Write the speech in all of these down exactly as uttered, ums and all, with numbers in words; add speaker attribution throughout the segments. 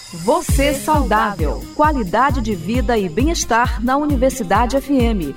Speaker 1: Você saudável. Qualidade de vida e bem-estar na Universidade F M.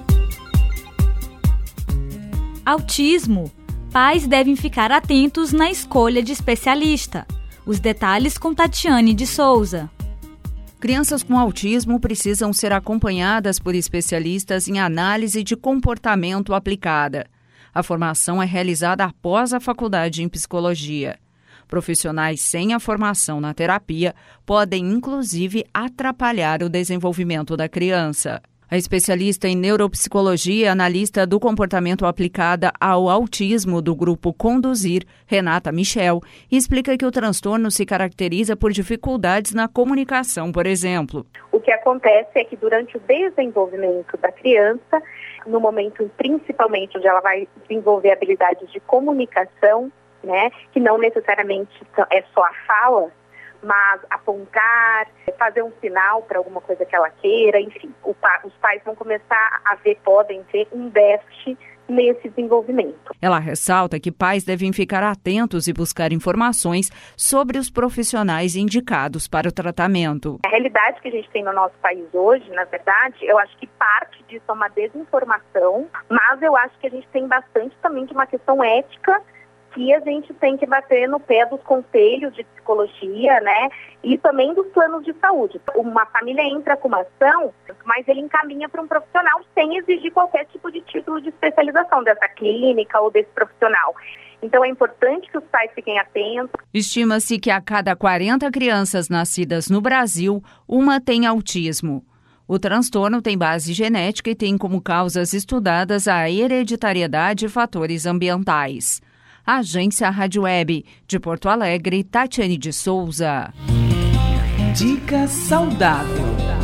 Speaker 2: Autismo. Pais devem ficar atentos na escolha de especialista. Os detalhes com Tatiane de Souza.
Speaker 3: Crianças com autismo precisam ser acompanhadas por especialistas em análise de comportamento aplicada. A formação é realizada após a faculdade em psicologia. Profissionais sem a formação na terapia podem, inclusive, atrapalhar o desenvolvimento da criança. A especialista em neuropsicologia e analista do comportamento aplicada ao autismo do grupo Conduzir, Renata Michel, explica que o transtorno se caracteriza por dificuldades na comunicação, por exemplo.
Speaker 4: O que acontece é que durante o desenvolvimento da criança, no momento principalmente onde ela vai desenvolver habilidades de comunicação, né, que não necessariamente é só a fala, mas apontar, fazer um sinal para alguma coisa que ela queira, enfim, o pa- os pais vão começar a ver, podem ter um déficit nesse desenvolvimento.
Speaker 3: Ela ressalta que pais devem ficar atentos e buscar informações sobre os profissionais indicados para o tratamento.
Speaker 4: A realidade que a gente tem no nosso país hoje, na verdade, eu acho que parte disso é uma desinformação, mas eu acho que a gente tem bastante também de uma questão ética que a gente tem que bater no pé dos conselhos de psicologia, né, e também dos planos de saúde. Uma família entra com uma ação, mas ele encaminha para um profissional sem exigir qualquer tipo de título de especialização dessa clínica ou desse profissional. Então é importante que os pais fiquem atentos.
Speaker 3: Estima-se que a cada quarenta crianças nascidas no Brasil, uma tem autismo. O transtorno tem base genética e tem como causas estudadas a hereditariedade e fatores ambientais. Agência Rádio Web, de Porto Alegre, Tatiane de Souza.
Speaker 1: Dica saudável.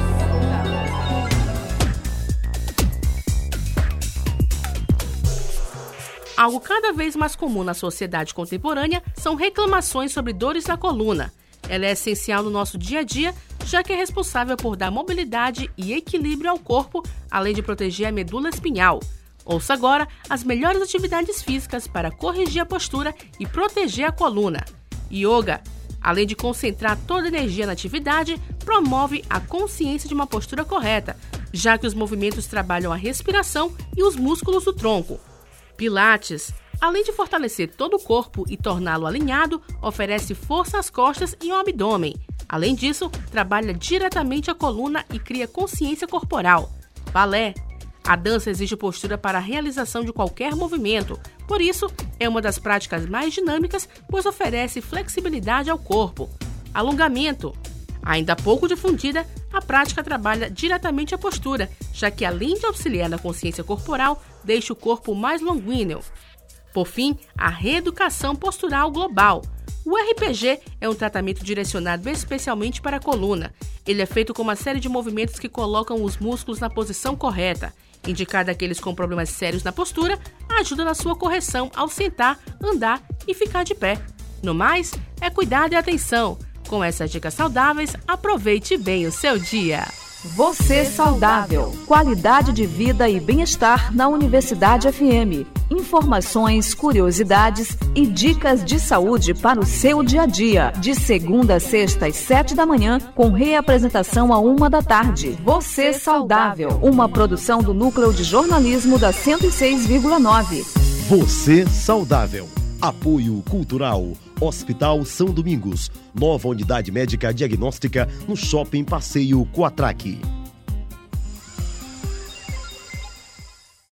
Speaker 5: Algo cada vez mais comum na sociedade contemporânea são reclamações sobre dores na coluna. Ela é essencial no nosso dia a dia, já que é responsável por dar mobilidade e equilíbrio ao corpo, além de proteger a medula espinhal. Ouça agora as melhores atividades físicas para corrigir a postura e proteger a coluna. Yoga, além de concentrar toda a energia na atividade, promove a consciência de uma postura correta, já que os movimentos trabalham a respiração e os músculos do tronco. Pilates, além de fortalecer todo o corpo e torná-lo alinhado, oferece força às costas e ao abdômen. Além disso, trabalha diretamente a coluna e cria consciência corporal. Balé. A dança exige postura para a realização de qualquer movimento, por isso é uma das práticas mais dinâmicas, pois oferece flexibilidade ao corpo. Alongamento. Ainda pouco difundida, a prática trabalha diretamente a postura, já que além de auxiliar na consciência corporal, deixa o corpo mais longínquo. Por fim, a reeducação postural global. O R P G é um tratamento direcionado especialmente para a coluna. Ele é feito com uma série de movimentos que colocam os músculos na posição correta. Indicado àqueles com problemas sérios na postura, ajuda na sua correção ao sentar, andar e ficar de pé. No mais, é cuidado e atenção. Com essas dicas saudáveis, aproveite bem o seu dia.
Speaker 1: Você saudável. Qualidade de vida e bem-estar na Universidade F M. Informações, curiosidades e dicas de saúde para o seu dia a dia. De segunda a sexta às sete da manhã, com reapresentação à uma da tarde. Você saudável. Uma produção do Núcleo de Jornalismo da cento e seis vírgula nove.
Speaker 6: Você saudável. Apoio Cultural. Hospital São Domingos. Nova unidade médica diagnóstica no Shopping Passeio Coatraque.